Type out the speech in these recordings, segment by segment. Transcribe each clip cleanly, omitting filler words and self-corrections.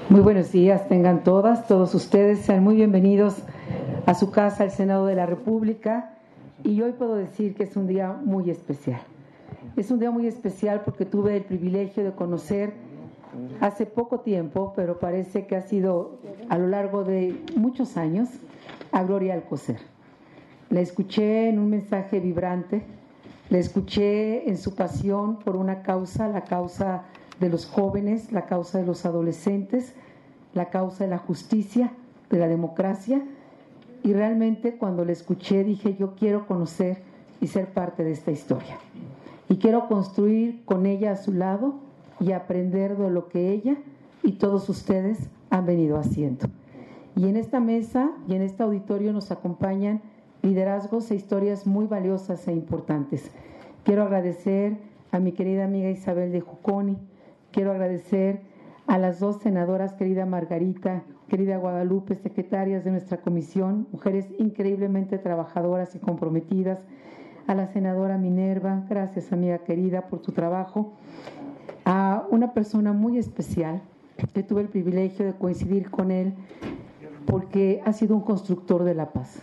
Muy buenos días, tengan todos ustedes, sean muy bienvenidos a su casa, al Senado de la República. Y hoy puedo decir que es un día muy especial. Es un día muy especial porque tuve el privilegio de conocer hace poco tiempo, pero parece que ha sido a lo largo de muchos años, a Gloria Alcocer. La escuché en un mensaje vibrante, la escuché en su pasión por una causa, la causa de los jóvenes, la causa de los adolescentes, la causa de la justicia, de la democracia. Y realmente cuando la escuché dije, yo quiero conocer y ser parte de esta historia. Y quiero construir con ella a su lado y aprender de lo que ella y todos ustedes han venido haciendo. Y en esta mesa y en este auditorio nos acompañan liderazgos e historias muy valiosas e importantes. Quiero agradecer a mi querida amiga Isabel de Juconi, quiero agradecer a las dos senadoras, querida Margarita, querida Guadalupe, secretarias de nuestra comisión, mujeres increíblemente trabajadoras y comprometidas, a la senadora Minerva, gracias amiga querida por tu trabajo, a una persona muy especial que tuve el privilegio de coincidir con él porque ha sido un constructor de la paz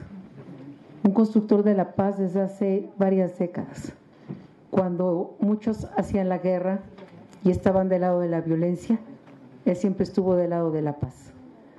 desde hace varias décadas. Cuando muchos hacían la guerra y estaban del lado de la violencia, él siempre estuvo del lado de la paz.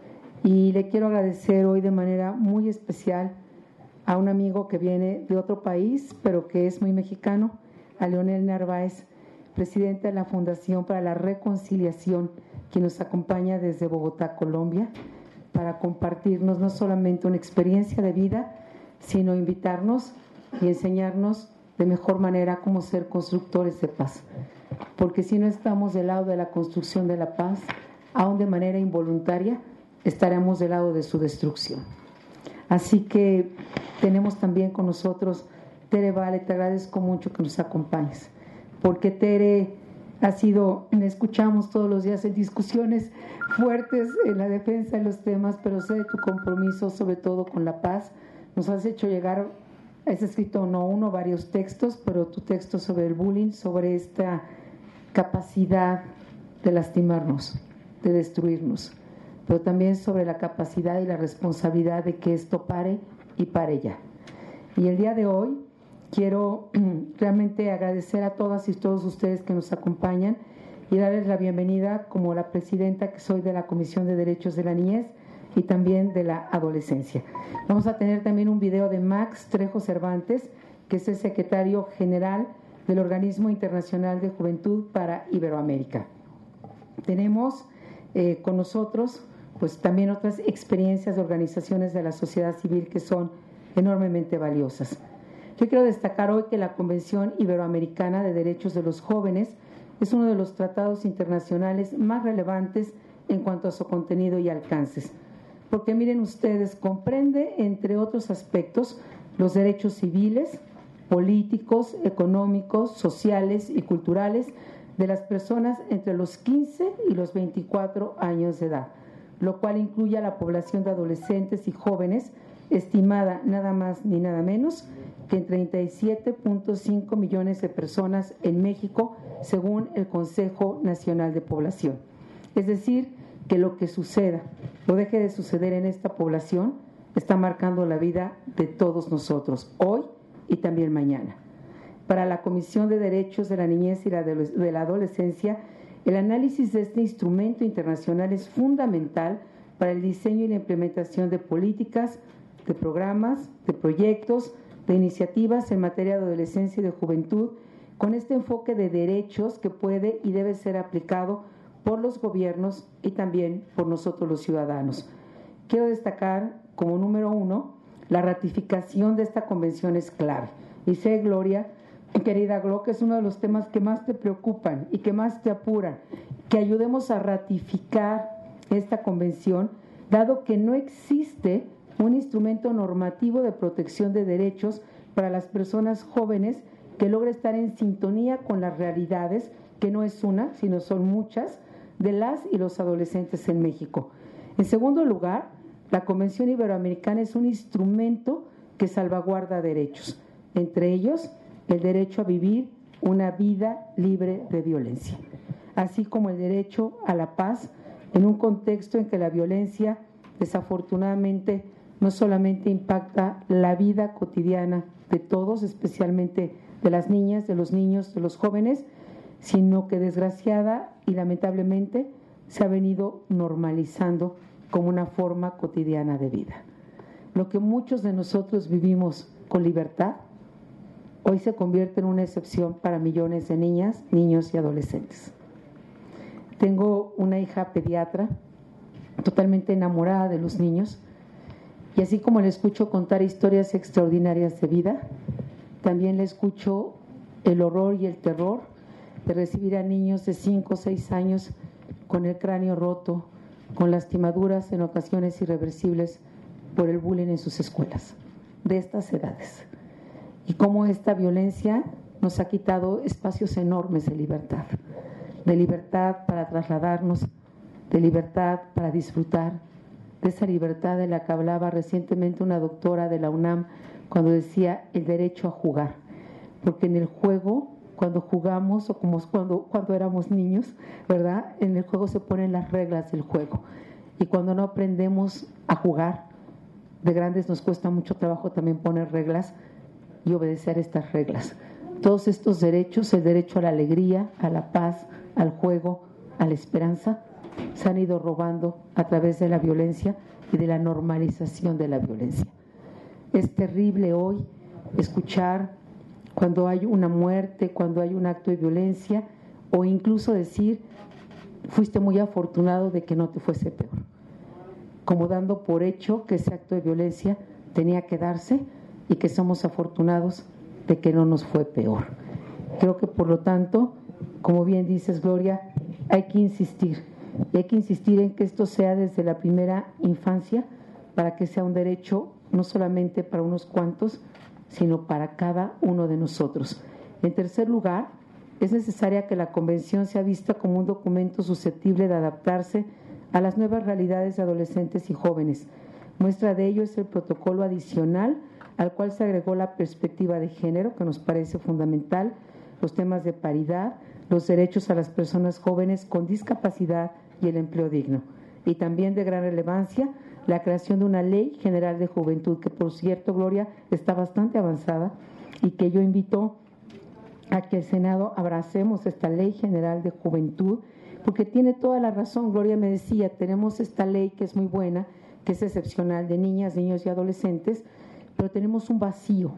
Y le quiero agradecer hoy de manera muy especial a un amigo que viene de otro país, pero que es muy mexicano, a Leonel Narváez, presidente de la Fundación para la Reconciliación, quien nos acompaña desde Bogotá, Colombia, para compartirnos no solamente una experiencia de vida, sino invitarnos y enseñarnos de mejor manera cómo ser constructores de paz. Porque si no estamos del lado de la construcción de la paz, aún de manera involuntaria, estaremos del lado de su destrucción. Así que tenemos también con nosotros Tere Vale, te agradezco mucho que nos acompañes, porque Tere ha sido, la escuchamos todos los días en discusiones fuertes en la defensa de los temas, pero sé de tu compromiso sobre todo con la paz. Nos has hecho llegar, has escrito no uno, varios textos, pero tu texto sobre el bullying, sobre esta capacidad de lastimarnos, de destruirnos, pero también sobre la capacidad y la responsabilidad de que esto pare y pare ya. Y el día de hoy quiero realmente agradecer a todas y todos ustedes que nos acompañan y darles la bienvenida como la presidenta que soy de la Comisión de Derechos de la Niñez y también de la Adolescencia. Vamos a tener también un video de Max Trejo Cervantes, que es el secretario general del Organismo Internacional de Juventud para Iberoamérica. Tenemos con nosotros pues también otras experiencias de organizaciones de la sociedad civil que son enormemente valiosas. Yo quiero destacar hoy que la Convención Iberoamericana de Derechos de los Jóvenes es uno de los tratados internacionales más relevantes en cuanto a su contenido y alcances, porque miren ustedes, comprende entre otros aspectos los derechos civiles, políticos, económicos, sociales y culturales de las personas entre los 15 y los 24 años de edad, lo cual incluye a la población de adolescentes y jóvenes, estimada nada más ni nada menos que en 37.5 millones de personas en México, según el Consejo Nacional de Población. Es decir, que lo que suceda o deje de suceder en esta población está marcando la vida de todos nosotros, hoy y también mañana. Para la Comisión de Derechos de la Niñez y de la Adolescencia, el análisis de este instrumento internacional es fundamental para el diseño y la implementación de políticas, de programas, de proyectos, de iniciativas en materia de adolescencia y de juventud, con este enfoque de derechos que puede y debe ser aplicado por los gobiernos y también por nosotros los ciudadanos. Quiero destacar como número uno, la ratificación de esta convención es clave. Y sé, Gloria, querida Glo, que es uno de los temas que más te preocupan y que más te apuran, que ayudemos a ratificar esta convención, dado que no existe un instrumento normativo de protección de derechos para las personas jóvenes que logre estar en sintonía con las realidades, que no es una, sino son muchas, de las y los adolescentes en México. En segundo lugar, la Convención Iberoamericana es un instrumento que salvaguarda derechos, entre ellos el derecho a vivir una vida libre de violencia, así como el derecho a la paz en un contexto en que la violencia desafortunadamente no solamente impacta la vida cotidiana de todos, especialmente de las niñas, de los niños, de los jóvenes, sino que desgraciada y lamentablemente se ha venido normalizando como una forma cotidiana de vida. Lo que muchos de nosotros vivimos con libertad, hoy se convierte en una excepción para millones de niñas, niños y adolescentes. Tengo una hija pediatra totalmente enamorada de los niños, y así como le escucho contar historias extraordinarias de vida, también le escucho el horror y el terror de recibir a niños de 5 o 6 años con el cráneo roto, con lastimaduras en ocasiones irreversibles por el bullying en sus escuelas, de estas edades. Y cómo esta violencia nos ha quitado espacios enormes de libertad para trasladarnos, de libertad para disfrutar, de esa libertad de la que hablaba recientemente una doctora de la UNAM cuando decía el derecho a jugar, porque en el juego, cuando jugamos o como cuando éramos niños, ¿verdad? En el juego se ponen las reglas del juego, y cuando no aprendemos a jugar, de grandes nos cuesta mucho trabajo también poner reglas y obedecer estas reglas. Todos estos derechos, el derecho a la alegría, a la paz, al juego, a la esperanza, se han ido robando a través de la violencia y de la normalización de la violencia. Es terrible hoy escuchar cuando hay una muerte, cuando hay un acto de violencia, o incluso decir, fuiste muy afortunado de que no te fuese peor, como dando por hecho que ese acto de violencia tenía que darse y que somos afortunados de que no nos fue peor. Creo que por lo tanto, como bien dices, Gloria, hay que insistir, y hay que insistir en que esto sea desde la primera infancia para que sea un derecho no solamente para unos cuantos, sino para cada uno de nosotros. En tercer lugar, es necesaria que la Convención sea vista como un documento susceptible de adaptarse a las nuevas realidades de adolescentes y jóvenes. Muestra de ello es el protocolo adicional al cual se agregó la perspectiva de género, que nos parece fundamental, los temas de paridad, los derechos a las personas jóvenes con discapacidad y el empleo digno. Y también de gran relevancia, la creación de una ley general de juventud, que por cierto, Gloria, está bastante avanzada y que yo invito a que el Senado abracemos esta ley general de juventud, porque tiene toda la razón. Gloria me decía, tenemos esta ley que es muy buena, que es excepcional de niñas, niños y adolescentes, pero tenemos un vacío,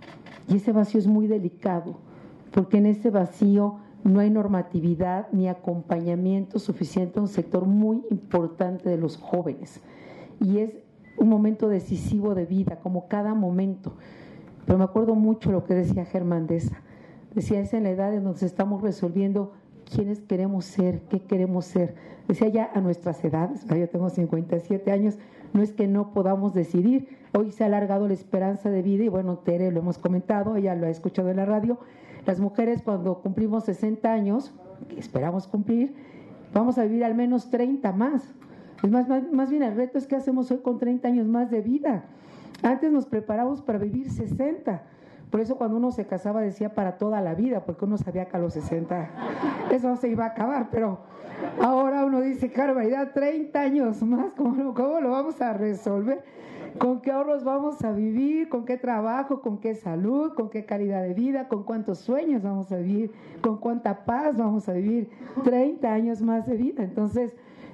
y ese vacío es muy delicado, porque en ese vacío no hay normatividad ni acompañamiento suficiente a un sector muy importante de los jóvenes, y es un momento decisivo de vida, como cada momento. Pero me acuerdo mucho lo que decía Germán Deza, decía, es en la edad en donde estamos resolviendo quiénes queremos ser, qué queremos ser. Decía, ya a nuestras edades, yo tengo 57 años, no es que no podamos decidir. Hoy se ha alargado la esperanza de vida y bueno, Tere, lo hemos comentado, ella lo ha escuchado en la radio, las mujeres cuando cumplimos 60 años, que esperamos cumplir, vamos a vivir al menos 30 más. Es más bien el reto es qué hacemos hoy con 30 años más de vida. Antes nos preparamos para vivir 60. Por eso cuando uno se casaba decía para toda la vida, porque uno sabía que a los 60 eso se iba a acabar, pero ahora uno dice, qué barbaridad, 30 años más, ¿cómo lo vamos a resolver? ¿Con qué ahorros vamos a vivir? ¿Con qué trabajo? ¿Con qué salud? ¿Con qué calidad de vida? ¿Con cuántos sueños vamos a vivir? ¿Con cuánta paz vamos a vivir? 30 años más de vida. Entonces,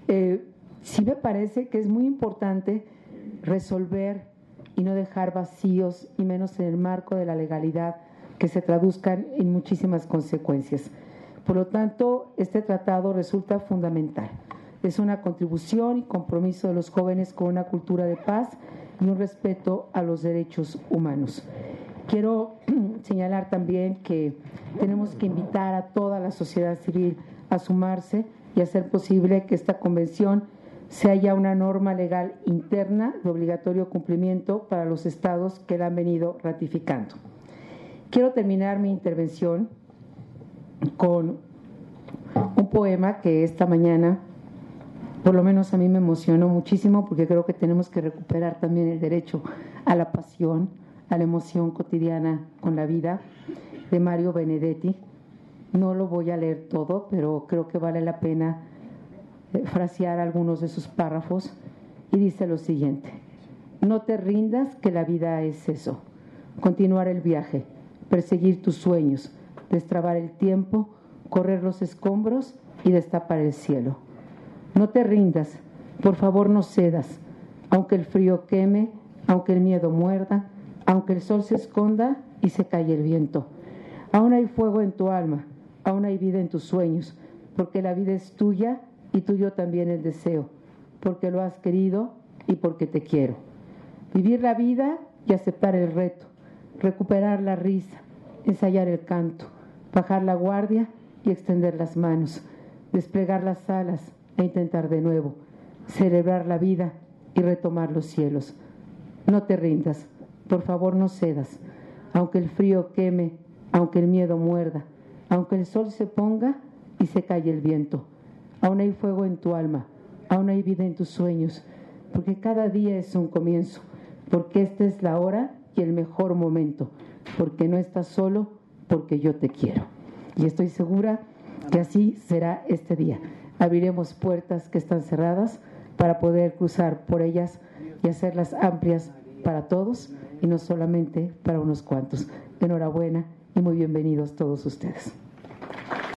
sí me parece que es muy importante resolver y no dejar vacíos, y menos en el marco de la legalidad, que se traduzcan en muchísimas consecuencias. Por lo tanto, este tratado resulta fundamental. Es una contribución y compromiso de los jóvenes con una cultura de paz y un respeto a los derechos humanos. Quiero señalar también que tenemos que invitar a toda la sociedad civil a sumarse y hacer posible que esta convención sea ya una norma legal interna de obligatorio cumplimiento para los estados que la han venido ratificando. Quiero terminar mi intervención con un poema que esta mañana, por lo menos a mí me emocionó muchísimo, porque creo que tenemos que recuperar también el derecho a la pasión, a la emoción cotidiana con la vida, de Mario Benedetti. No lo voy a leer todo, pero creo que vale la pena frasear algunos de sus párrafos y dice lo siguiente: no te rindas, que la vida es eso, continuar el viaje, perseguir tus sueños, destrabar el tiempo, correr los escombros y destapar el cielo. No te rindas, por favor no cedas, aunque el frío queme, aunque el miedo muerda, aunque el sol se esconda y se calle el viento. Aún hay fuego en tu alma, aún hay vida en tus sueños, porque la vida es tuya y tuyo también el deseo, porque lo has querido y porque te quiero. Vivir la vida y aceptar el reto, recuperar la risa, ensayar el canto, bajar la guardia y extender las manos, desplegar las alas e intentar de nuevo, celebrar la vida y retomar los cielos. No te rindas, por favor no cedas, aunque el frío queme, aunque el miedo muerda, aunque el sol se ponga y se calle el viento. Aún hay fuego en tu alma, aún hay vida en tus sueños, porque cada día es un comienzo, porque esta es la hora y el mejor momento, porque no estás solo, porque yo te quiero. Y estoy segura que así será este día. Abriremos puertas que están cerradas para poder cruzar por ellas y hacerlas amplias para todos y no solamente para unos cuantos. Enhorabuena y muy bienvenidos todos ustedes.